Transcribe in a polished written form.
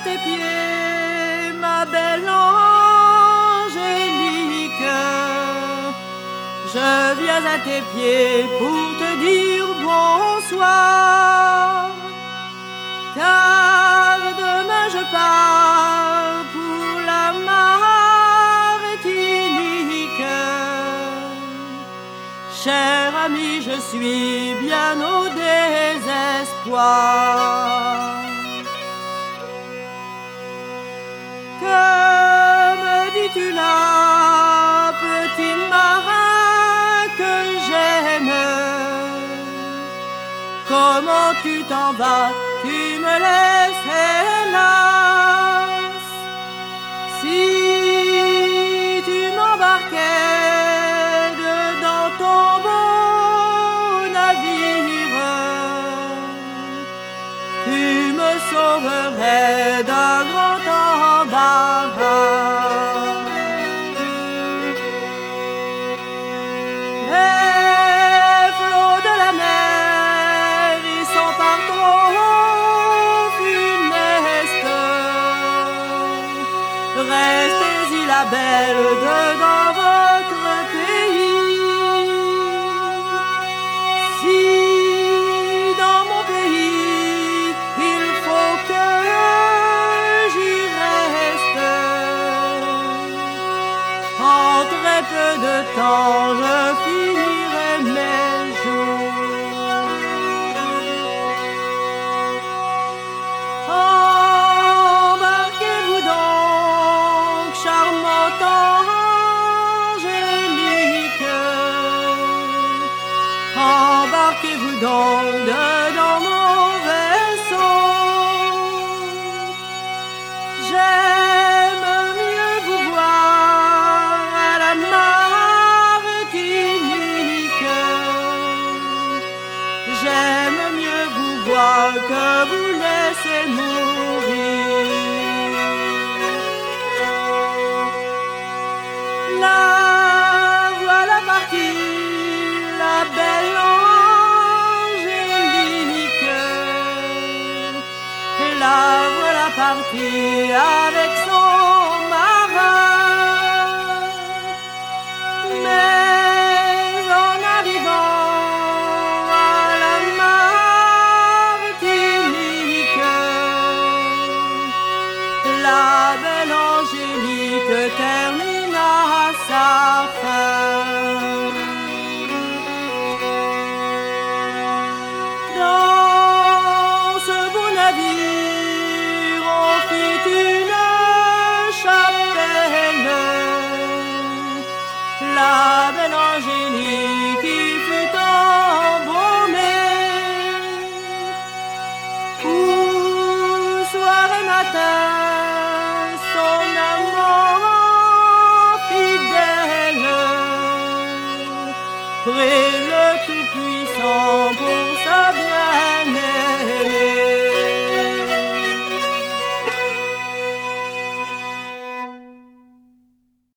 tes pieds, ma belle Angélique. Je viens à tes pieds pour te dire bonsoir, car demain je pars pour la Martinique. Cher ami, je suis bien au désespoir. Que me dis-tu là, petit marin que j'aime? Comment tu t'en vas, tu me laisses hélas. Si tu m'embarquais dans ton beau navire, tu me sauverais d'un grand embarras. Les flots de la mer, ils sont par trop funestes. Restez-y la belle dans votre pays. Si dans mon pays il faut que j'y reste, en très peu de temps je finirai mes jours. Embarquez-vous donc, charmante Angélique. Embarquez-vous donc dans mon vaisseau. J'aime mieux vous voir à la Martinique. J'aime mieux vous voir que vous laisser mourir. La voilà partie, la belle Angélique. Et la voilà partie avec son marin. Mais en arrivant à la Martinique, la belle Angélique termina sa fin. Dans ce beau navire, on fit une chapelle. La belle Angélique y fut embaumée. Où soir et matin, son amant fidèle prie le Tout-Puissant pour sa bien